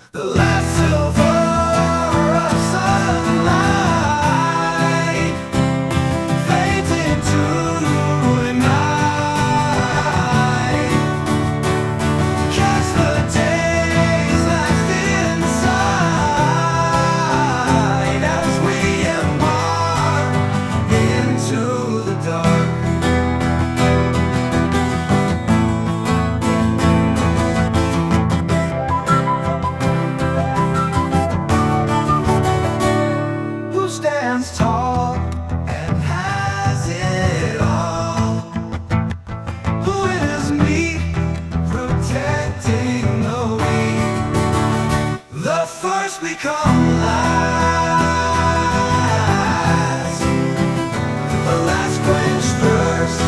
The last silver of sunlight fades into the night. Catch the days left inside as we embark into the dark. Stands tall and has it all. Who is me, protecting the weak? The first become last, the last quench thirst,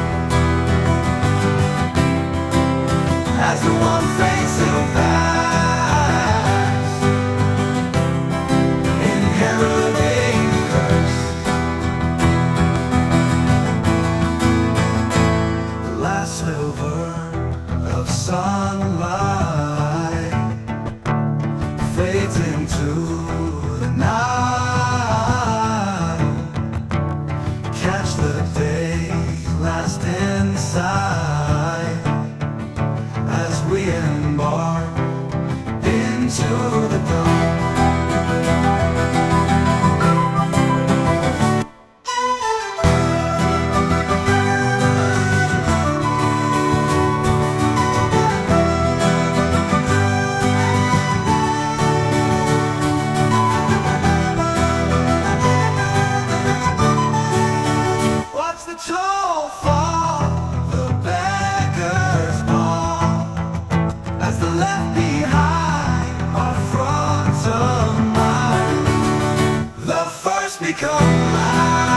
as the one face of past inheriting curse. The last sliver of sunlight fades into the night. Catch the day last inside as we embark into the dawn. The toll fall, the beggar's ball, as the left behind are front of mind. The first become last.